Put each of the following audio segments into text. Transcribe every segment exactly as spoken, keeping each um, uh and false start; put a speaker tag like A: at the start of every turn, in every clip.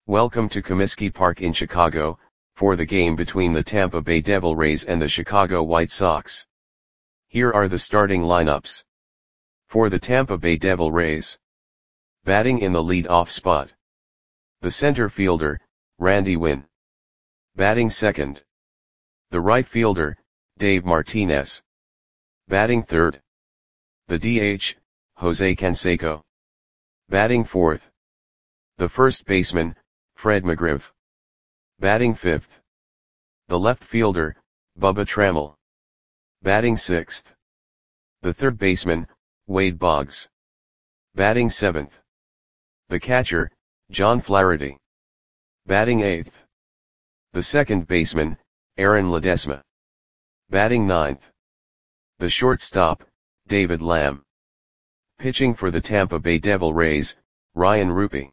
A: Welcome to Comiskey Park in Chicago, for the game between the Tampa Bay Devil Rays and the Chicago White Sox. Here are the starting lineups. For the Tampa Bay Devil Rays. Batting in the lead-off spot. The center fielder, Randy Winn. Batting second. The right fielder, Dave Martinez. Batting third. The D H, Jose Canseco. Batting fourth. The first baseman, Fred McGriff. Batting fifth. The left fielder, Bubba Trammell. Batting sixth. The third baseman, Wade Boggs. Batting seventh. The catcher, John Flaherty. Batting eighth. The second baseman, Aaron Ledesma. Batting ninth. The shortstop, David Lamb. Pitching for the Tampa Bay Devil Rays, Ryan Ruppe.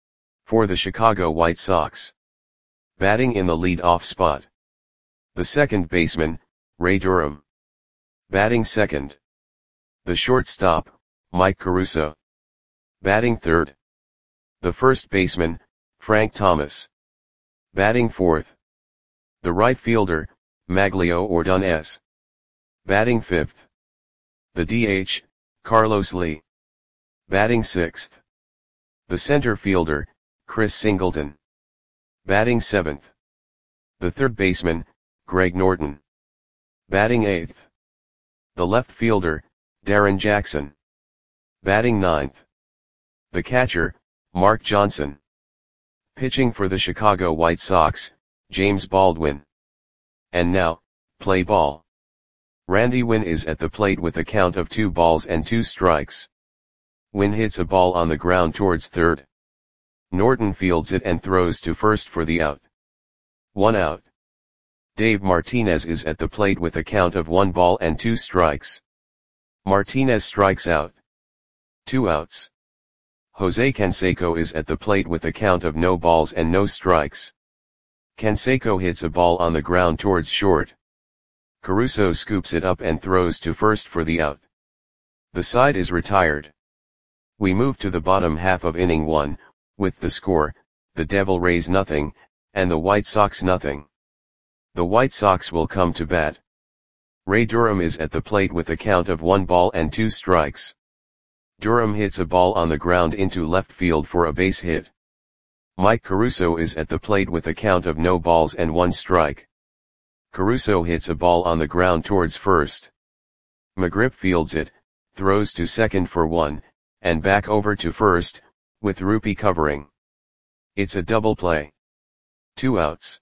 A: For the Chicago White Sox. Batting in the lead-off spot. The second baseman, Ray Durham. Batting second. The shortstop, Mike Caruso. Batting third. The first baseman, Frank Thomas. Batting fourth. The right fielder, Maglio Ordonez. Batting fifth. The D H, Carlos Lee. Batting sixth. The center fielder, Chris Singleton. Batting seventh. The third baseman, Greg Norton. Batting eighth. The left fielder, Darren Jackson. Batting ninth. The catcher, Mark Johnson. Pitching for the Chicago White Sox, James Baldwin. And now, play ball. Randy Winn is at the plate with a count of two balls and two strikes. Winn hits a ball on the ground towards third. Norton fields it and throws to first for the out. One out. Dave Martinez is at the plate with a count of one ball and two strikes. Martinez strikes out. Two outs. Jose Canseco is at the plate with a count of no balls and no strikes. Canseco hits a ball on the ground towards short. Caruso scoops it up and throws to first for the out. The side is retired. We move to the bottom half of inning one, with the score, the Devil Rays nothing, and the White Sox nothing. The White Sox will come to bat. Ray Durham is at the plate with a count of one ball and two strikes. Durham hits a ball on the ground into left field for a base hit. Mike Caruso is at the plate with a count of no balls and one strike. Caruso hits a ball on the ground towards first. McGriff fields it, throws to second for one, and back over to first, with Ruppe covering. It's a double play. Two outs.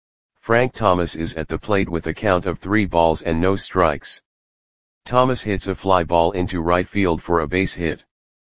A: Frank Thomas is at the plate with a count of three balls and no strikes. Thomas hits a fly ball into right field for a base hit.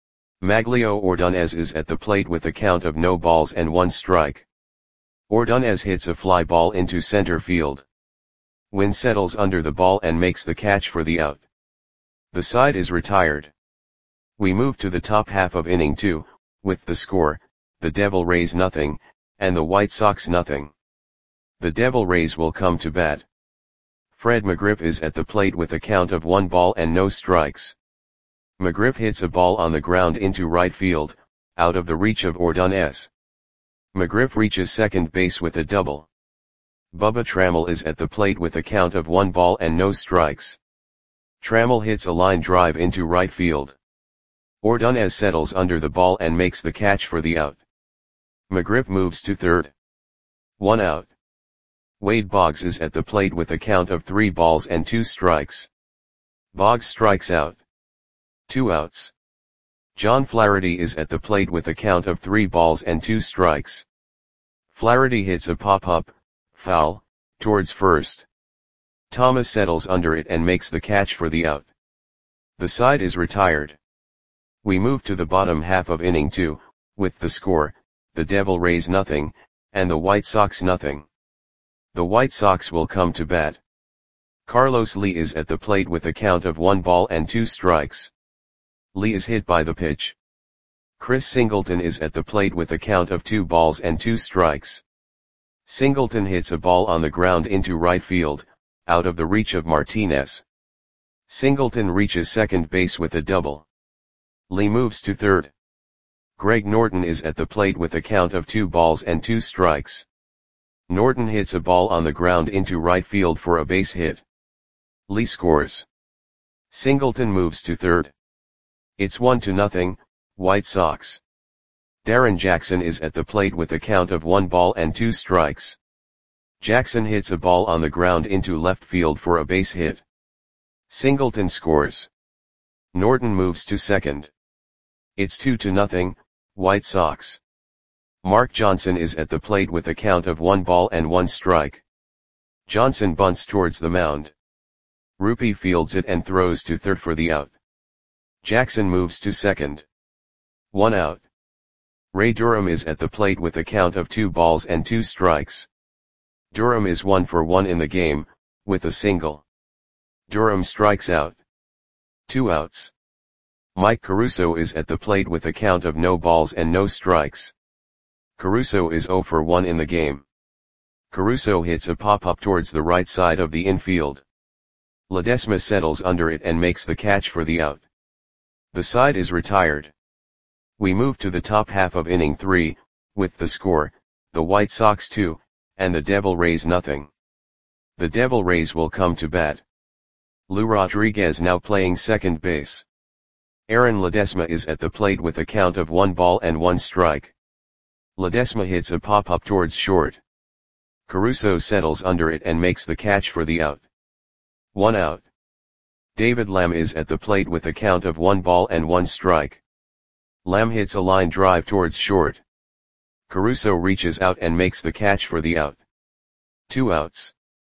A: Maglio Ordonez is at the plate with a count of no balls and one strike. Ordonez hits a fly ball into center field. Winn settles under the ball and makes the catch for the out. The side is retired. We move to the top half of inning two, with the score, the Devil Rays nothing, and the White Sox nothing. The Devil Rays will come to bat. Fred McGriff is at the plate with a count of one ball and no strikes. McGriff hits a ball on the ground into right field, out of the reach of Ordonez. McGriff reaches second base with a double. Bubba Trammell is at the plate with a count of one ball and no strikes. Trammell hits a line drive into right field. Ordonez settles under the ball and makes the catch for the out. McGriff moves to third. One out. Wade Boggs is at the plate with a count of three balls and two strikes. Boggs strikes out. Two outs. John Flaherty is at the plate with a count of three balls and two strikes. Flaherty hits a pop-up, foul, towards first. Thomas settles under it and makes the catch for the out. The side is retired. We move to the bottom half of inning two, with the score, the Devil Rays nothing, and the White Sox nothing. The White Sox will come to bat. Carlos Lee is at the plate with a count of one ball and two strikes. Lee is hit by the pitch. Chris Singleton is at the plate with a count of two balls and two strikes. Singleton hits a ball on the ground into right field, out of the reach of Martinez. Singleton reaches second base with a double. Lee moves to third. Greg Norton is at the plate with a count of two balls and two strikes. Norton hits a ball on the ground into right field for a base hit. Lee scores. Singleton moves to third. It's one to nothing, White Sox. Darren Jackson is at the plate with a count of one ball and two strikes. Jackson hits a ball on the ground into left field for a base hit. Singleton scores. Norton moves to second. It's two to nothing, White Sox. Mark Johnson is at the plate with a count of one ball and one strike. Johnson bunts towards the mound. Rupi fields it and throws to third for the out. Jackson moves to second. One out. Ray Durham is at the plate with a count of two balls and two strikes. Durham is one for one in the game, with a single. Durham strikes out. Two outs. Mike Caruso is at the plate with a count of no balls and no strikes. Caruso is zero for one in the game. Caruso hits a pop-up towards the right side of the infield. Ledesma settles under it and makes the catch for the out. The side is retired. We move to the top half of inning three, with the score, the White Sox two, and the Devil Rays nothing. The Devil Rays will come to bat. Lou Rodriguez now playing second base. Aaron Ledesma is at the plate with a count of one ball and one strike. Ledesma hits a pop-up towards short. Caruso settles under it and makes the catch for the out. One out. David Lamb is at the plate with a count of one ball and one strike. Lamb hits a line drive towards short. Caruso reaches out and makes the catch for the out. Two outs.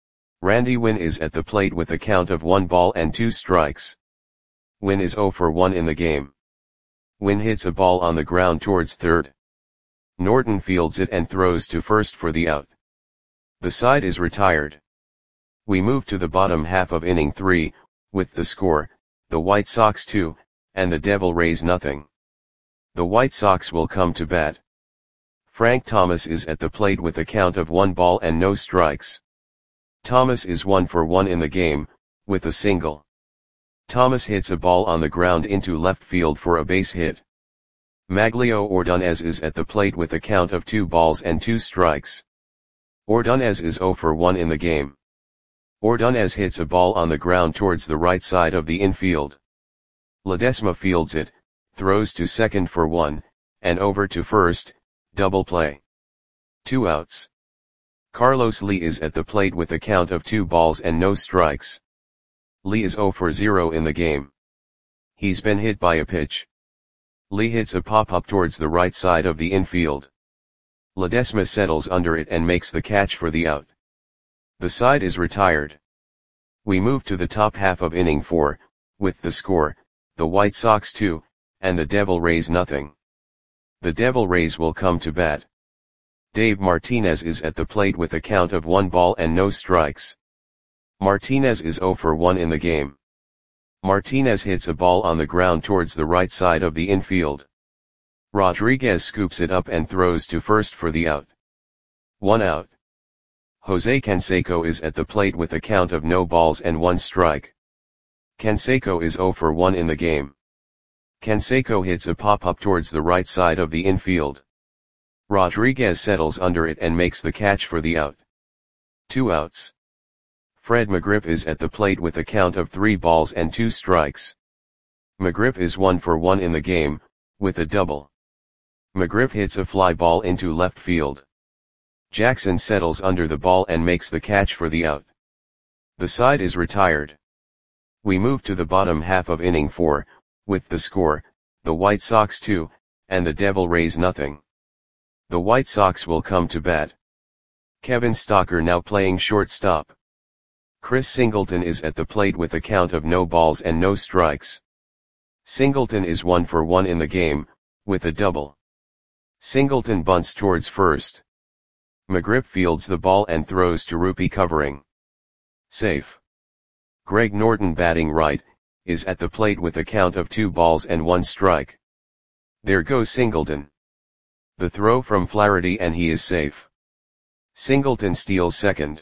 A: Randy Winn is at the plate with a count of one ball and two strikes. Winn is zero for one in the game. Winn hits a ball on the ground towards third. Norton fields it and throws to first for the out. The side is retired. We move to the bottom half of inning three, with the score, the White Sox two, and the Devil Rays nothing. The White Sox will come to bat. Frank Thomas is at the plate with a count of one ball and no strikes. Thomas is one for one in the game, with a single. Thomas hits a ball on the ground into left field for a base hit. Maglio Ordonez is at the plate with a count of two balls and two strikes. Ordonez is zero for one in the game. Ordonez hits a ball on the ground towards the right side of the infield. Ledesma fields it, throws to second for one, and over to first, double play. Two outs. Carlos Lee is at the plate with a count of two balls and no strikes. Lee is zero for zero in the game. He's been hit by a pitch. Lee hits a pop-up towards the right side of the infield. Ledesma settles under it and makes the catch for the out. The side is retired. We move to the top half of inning four, with the score, the White Sox two, and the Devil Rays nothing. The Devil Rays will come to bat. Dave Martinez is at the plate with a count of one ball and no strikes. Martinez is zero for one in the game. Martinez hits a ball on the ground towards the right side of the infield. Rodriguez scoops it up and throws to first for the out. One out. Jose Canseco is at the plate with a count of no balls and one strike. Canseco is zero for one in the game. Canseco hits a pop-up towards the right side of the infield. Rodriguez settles under it and makes the catch for the out. Two outs. Fred McGriff is at the plate with a count of three balls and two strikes. McGriff is one for one in the game, with a double. McGriff hits a fly ball into left field. Jackson settles under the ball and makes the catch for the out. The side is retired. We move to the bottom half of inning four, with the score, the White Sox two, and the Devil Rays nothing. The White Sox will come to bat. Kevin Stocker now playing shortstop. Chris Singleton is at the plate with a count of no balls and no strikes. Singleton is one for one in the game, with a double. Singleton bunts towards first. McGriff fields the ball and throws to Rupi covering. Safe. Greg Norton batting right, is at the plate with a count of two balls and one strike. There goes Singleton. The throw from Flaherty and he is safe. Singleton steals second.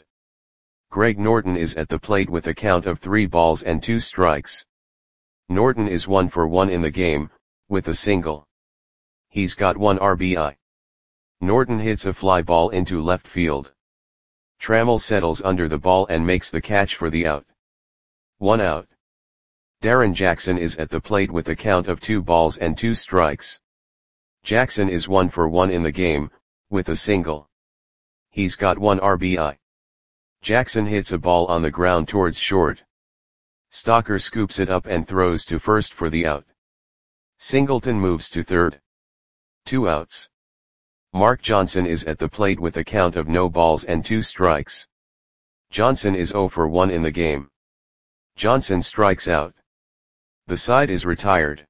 A: Greg Norton is at the plate with a count of three balls and two strikes. Norton is one for one in the game, with a single. He's got one R B I. Norton hits a fly ball into left field. Trammell settles under the ball and makes the catch for the out. One out. Darren Jackson is at the plate with a count of two balls and two strikes. Jackson is one for one in the game, with a single. He's got one R B I. Jackson hits a ball on the ground towards short. Stocker scoops it up and throws to first for the out. Singleton moves to third. Two outs. Mark Johnson is at the plate with a count of no balls and two strikes. Johnson is zero for one in the game. Johnson strikes out. The side is retired.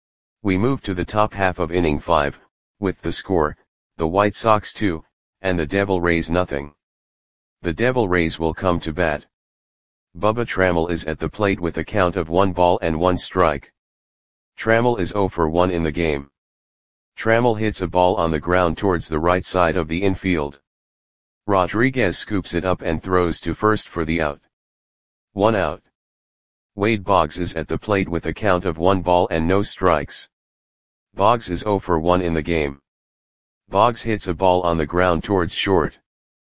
A: We move to the top half of inning five, with the score, the White Sox two, and the Devil Rays nothing. The Devil Rays will come to bat. Bubba Trammell is at the plate with a count of one ball and one strike. Trammell is zero for one in the game. Trammell hits a ball on the ground towards the right side of the infield. Rodriguez scoops it up and throws to first for the out. One out. Wade Boggs is at the plate with a count of one ball and no strikes. Boggs is zero for one in the game. Boggs hits a ball on the ground towards short.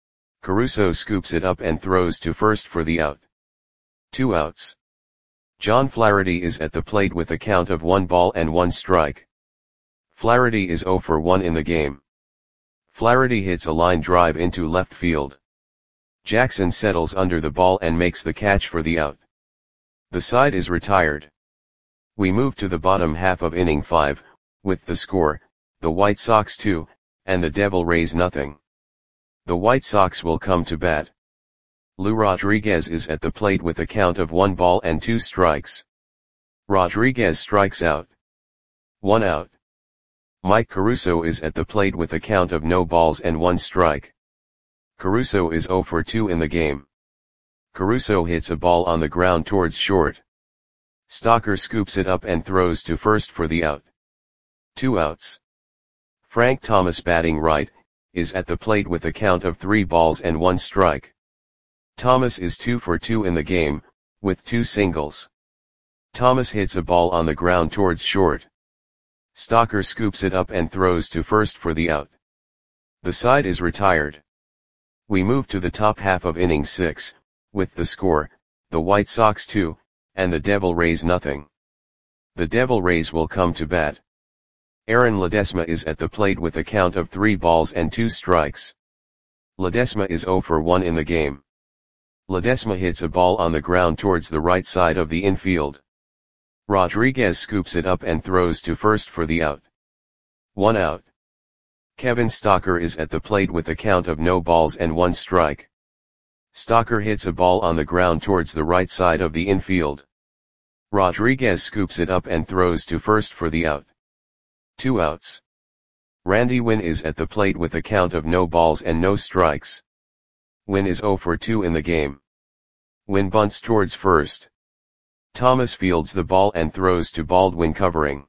A: Caruso scoops it up and throws to first for the out. Two outs. John Flaherty is at the plate with a count of one ball and one strike. Flaherty is zero for one in the game. Flaherty hits a line drive into left field. Jackson settles under the ball and makes the catch for the out. The side is retired. We move to the bottom half of inning five, with the score, the White Sox two, and the Devil Rays nothing. The White Sox will come to bat. Lou Rodriguez is at the plate with a count of one ball and two strikes. Rodriguez strikes out. One out. Mike Caruso is at the plate with a count of no balls and one strike. Caruso is zero for two in the game. Caruso hits a ball on the ground towards short. Stocker scoops it up and throws to first for the out. Two outs. Frank Thomas, batting right, is at the plate with a count of three balls and one strike. Thomas is two for two in the game, with two singles. Thomas hits a ball on the ground towards short. Stocker scoops it up and throws to first for the out. The side is retired. We move to the top half of inning six, with the score, the White Sox two, and the Devil Rays nothing. The Devil Rays will come to bat. Aaron Ledesma is at the plate with a count of three balls and two strikes. Ledesma is zero for one in the game. Ledesma hits a ball on the ground towards the right side of the infield. Rodriguez scoops it up and throws to first for the out. One out. Kevin Stocker is at the plate with a count of no balls and one strike. Stocker hits a ball on the ground towards the right side of the infield. Rodriguez scoops it up and throws to first for the out. Two outs. Randy Winn is at the plate with a count of no balls and no strikes. Winn is zero for two in the game. Winn bunts towards first. Thomas fields the ball and throws to Baldwin, covering.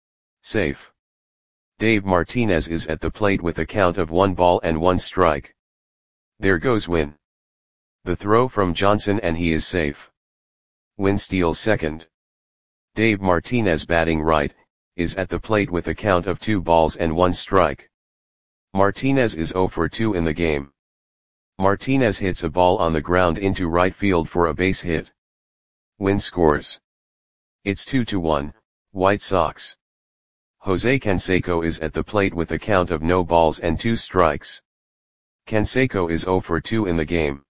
A: Safe. Dave Martinez is at the plate with a count of one ball and one strike. There goes Winn. The throw from Johnson and he is safe. Winn steals second. Dave Martinez, batting right, is at the plate with a count of two balls and one strike. Martinez is zero for two in the game. Martinez hits a ball on the ground into right field for a base hit. Winn scores. It's two to one, White Sox. Jose Canseco is at the plate with a count of no balls and two strikes. Canseco is zero for two in the game.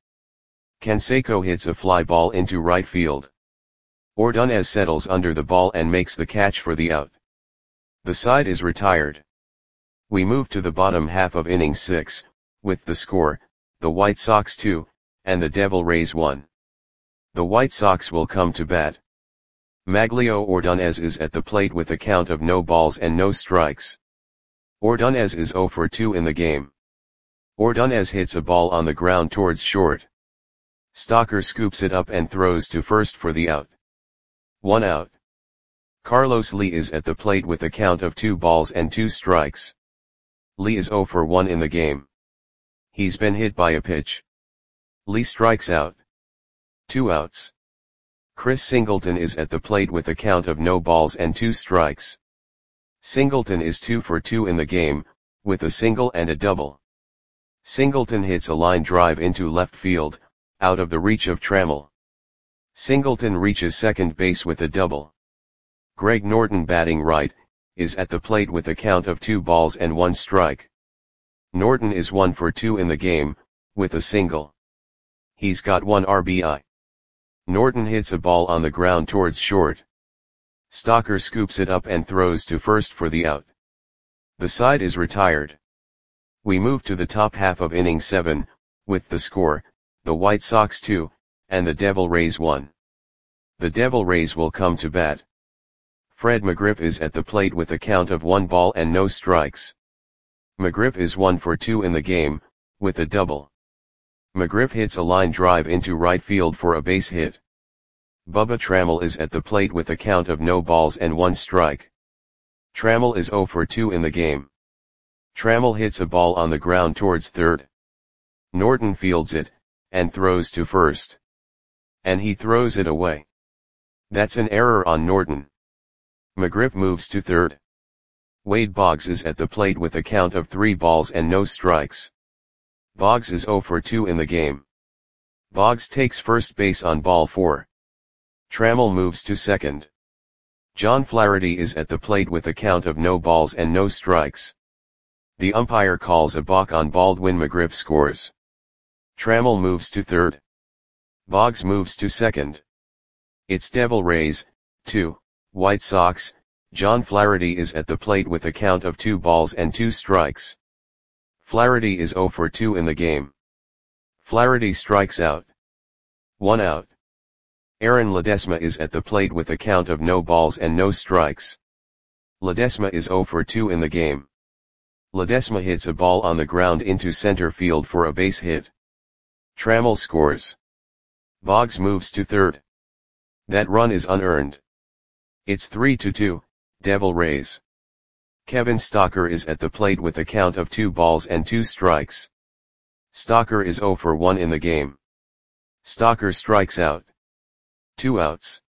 A: Canseco hits a fly ball into right field. Ordonez settles under the ball and makes the catch for the out. The side is retired. We move to the bottom half of inning six, with the score, the White Sox two, and the Devil Rays one. The White Sox will come to bat. Maglio Ordonez is at the plate with a count of no balls and no strikes. Ordonez is zero for two in the game. Ordonez hits a ball on the ground towards short. Stocker scoops it up and throws to first for the out. One out. Carlos Lee is at the plate with a count of two balls and two strikes. Lee is zero for one in the game. He's been hit by a pitch. Lee strikes out. Two outs. Chris Singleton is at the plate with a count of no balls and two strikes. Singleton is two for two in the game, with a single and a double. Singleton hits a line drive into left field, out of the reach of Trammell. Singleton reaches second base with a double. Greg Norton, batting right, is at the plate with a count of two balls and one strike. Norton is one for two in the game, with a single. He's got one R B I. Norton hits a ball on the ground towards short. Stocker scoops it up and throws to first for the out. The side is retired. We move to the top half of inning seven, with the score, the White Sox two, and the Devil Rays one. The Devil Rays will come to bat. Fred McGriff is at the plate with a count of one ball and no strikes. McGriff is one for two in the game, with a double. McGriff hits a line drive into right field for a base hit. Bubba Trammell is at the plate with a count of no balls and one strike. Trammell is zero for two in the game. Trammell hits a ball on the ground towards third. Norton fields it, and throws to first. And he throws it away. That's an error on Norton. McGriff moves to third. Wade Boggs is at the plate with a count of three balls and no strikes. Boggs is zero for two in the game. Boggs takes first base on ball four. Trammell moves to second. John Flaherty is at the plate with a count of no balls and no strikes. The umpire calls a balk on Baldwin. McGriff scores. Trammell moves to third. Boggs moves to second. It's Devil Rays, two, White Sox. John Flaherty is at the plate with a count of two balls and two strikes. Flaherty is zero for two in the game. Flaherty strikes out. One out. Aaron Ledesma is at the plate with a count of no balls and no strikes. Ledesma is zero for two in the game. Ledesma hits a ball on the ground into center field for a base hit. Trammell scores. Boggs moves to third. That run is unearned. It's three to two, Devil Rays. Kevin Stocker is at the plate with a count of two balls and two strikes. Stocker is zero for one in the game. Stocker strikes out. Two outs.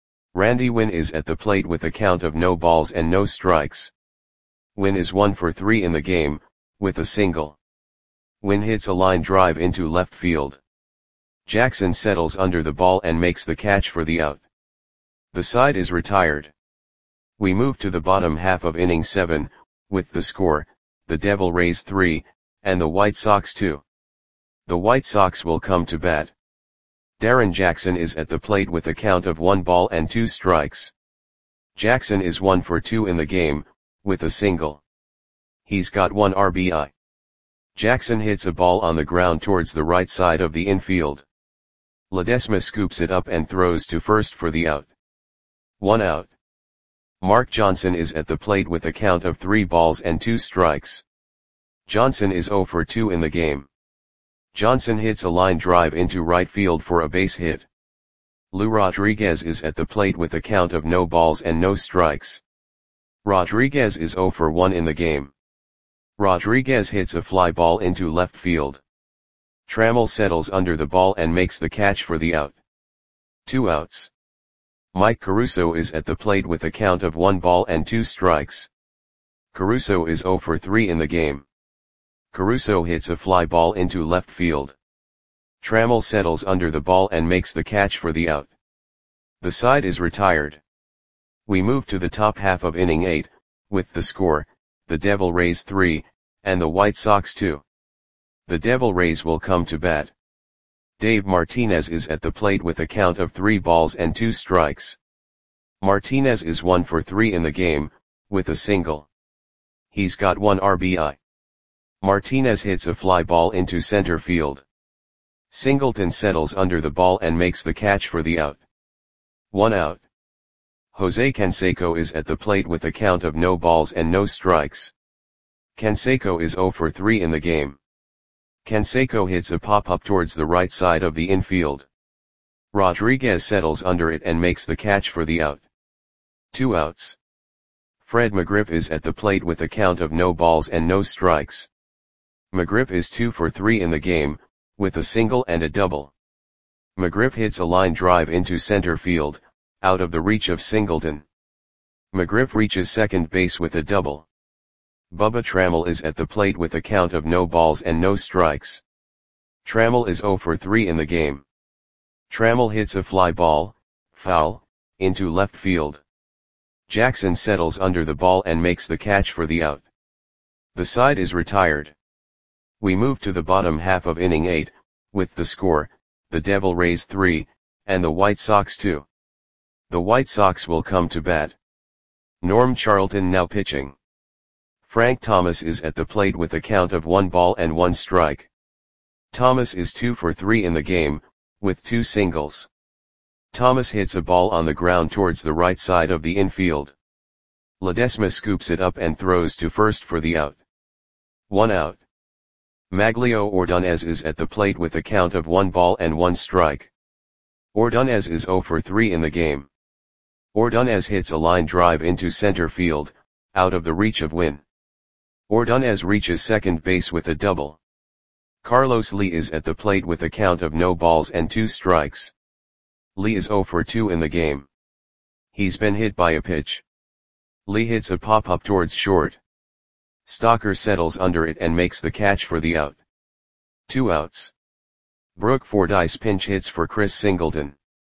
A: Randy Winn is at the plate with a count of no balls and no strikes. Winn is one for three in the game, with a single. Winn hits a line drive into left field. Jackson settles under the ball and makes the catch for the out. The side is retired. We move to the bottom half of inning seven, with the score, the Devil Rays three, and the White Sox two. The White Sox will come to bat. Darren Jackson is at the plate with a count of one ball and two strikes. Jackson is one for two in the game, with a single. He's got one R B I. Jackson hits a ball on the ground towards the right side of the infield. Ledesma scoops it up and throws to first for the out. One out. Mark Johnson is at the plate with a count of three balls and two strikes. Johnson is zero for two in the game. Johnson hits a line drive into right field for a base hit. Lou Rodriguez is at the plate with a count of no balls and no strikes. Rodriguez is zero for one in the game. Rodriguez hits a fly ball into left field. Trammell settles under the ball and makes the catch for the out. Two outs. Mike Caruso is at the plate with a count of one ball and two strikes. Caruso is zero for three in the game. Caruso hits a fly ball into left field. Trammell settles under the ball and makes the catch for the out. The side is retired. We move to the top half of inning eight, with the score, the Devil Rays three, and the White Sox two. The Devil Rays will come to bat. Dave Martinez is at the plate with a count of three balls and two strikes. Martinez is one for three in the game, with a single. He's got one R B I. Martinez hits a fly ball into center field. Singleton settles under the ball and makes the catch for the out. One out. Jose Canseco is at the plate with a count of no balls and no strikes. Canseco is zero for three in the game. Canseco hits a pop-up towards the right side of the infield. Rodriguez settles under it and makes the catch for the out. Two outs. Fred McGriff is at the plate with a count of no balls and no strikes. McGriff is two for three in the game, with a single and a double. McGriff hits a line drive into center field, out of the reach of Singleton. McGriff reaches second base with a double. Bubba Trammell is at the plate with a count of no balls and no strikes. Trammell is oh for three in the game. Trammell hits a fly ball, foul, into left field. Jackson settles under the ball and makes the catch for the out. The side is retired. We move to the bottom half of inning eight, with the score, the Devil Rays three, and the White Sox two. The White Sox will come to bat. Norm Charlton now pitching. Frank Thomas is at the plate with a count of one ball and one strike. Thomas is two for three in the game, with two singles. Thomas hits a ball on the ground towards the right side of the infield. Ledesma scoops it up and throws to first for the out. One out. Maglio Ordonez is at the plate with a count of one ball and one strike. Ordonez is oh for three in the game. Ordonez hits a line drive into center field, out of the reach of Winn. Ordonez reaches second base with a double. Carlos Lee is at the plate with a count of no balls and two strikes. Lee is oh for two in the game. He's been hit by a pitch. Lee hits a pop-up towards short. Stocker settles under it and makes the catch for the out. Two outs. Brooke Fordyce pinch hits for Chris Singleton.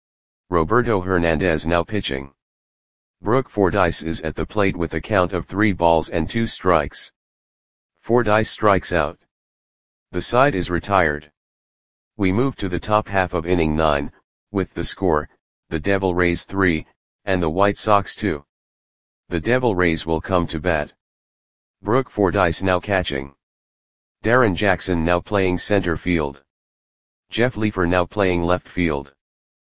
A: Roberto Hernandez now pitching. Brooke Fordyce is at the plate with a count of three balls and two strikes. Fordyce strikes out. The side is retired. We move to the top half of inning nine, with the score, the Devil Rays three, and the White Sox two. The Devil Rays will come to bat. Brooke Fordyce now catching. Darren Jackson now playing center field. Jeff Leefer now playing left field.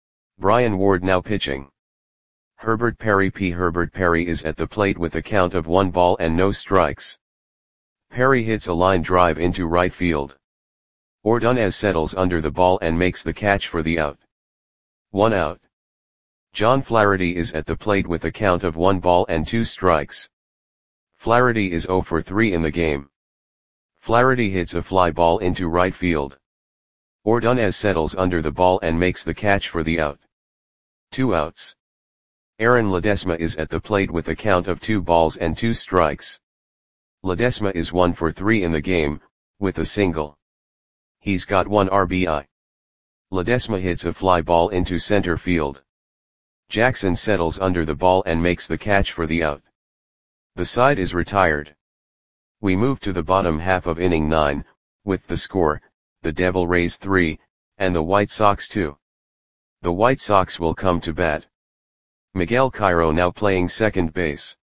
A: Brian Ward now pitching. Herbert Perry P. Herbert Perry is at the plate with a count of one ball and no strikes. Perry hits a line drive into right field. Ordonez settles under the ball and makes the catch for the out. One out. John Flaherty is at the plate with a count of one ball and two strikes. Flaherty is oh for three in the game. Flaherty hits a fly ball into right field. Ordonez settles under the ball and makes the catch for the out. Two outs. Aaron Ledesma is at the plate with a count of two balls and two strikes. Ledesma is one for three in the game, with a single. He's got one R B I. Ledesma hits a fly ball into center field. Jackson settles under the ball and makes the catch for the out. The side is retired. We move to the bottom half of inning nine, with the score, the Devil Rays three, and the White Sox two. The White Sox will come to bat. Miguel Cairo now playing second base.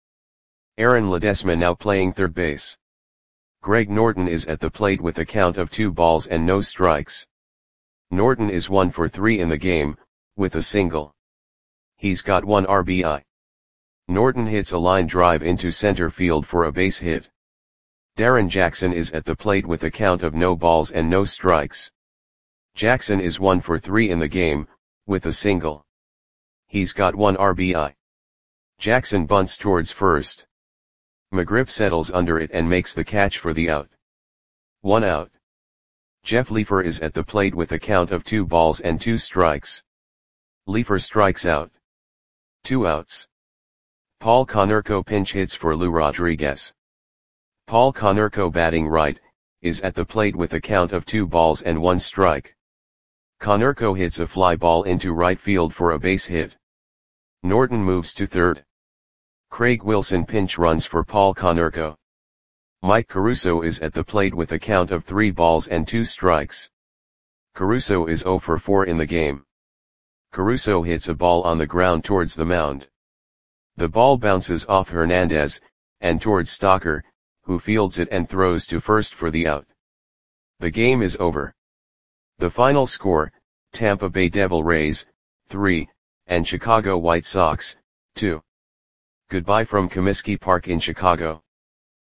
A: Aaron Ledesma now playing third base. Greg Norton is at the plate with a count of two balls and no strikes. Norton is one for three in the game, with a single. He's got one R B I. Norton hits a line drive into center field for a base hit. Darren Jackson is at the plate with a count of no balls and no strikes. Jackson is one for three in the game, with a single. He's got one R B I. Jackson bunts towards first. McGriff settles under it and makes the catch for the out. One out. Jeff Leefer is at the plate with a count of two balls and two strikes. Leefer strikes out. Two outs. Paul Konerko pinch hits for Lou Rodriguez. Paul Konerko batting right, is at the plate with a count of two balls and one strike. Konerko hits a fly ball into right field for a base hit. Norton moves to third. Craig Wilson pinch runs for Paul Konerko. Mike Caruso is at the plate with a count of three balls and two strikes. Caruso is oh for four in the game. Caruso hits a ball on the ground towards the mound. The ball bounces off Hernandez, and towards Stocker, who fields it and throws to first for the out. The game is over. The final score, Tampa Bay Devil Rays, three, and Chicago White Sox, two. Goodbye from Comiskey Park in Chicago.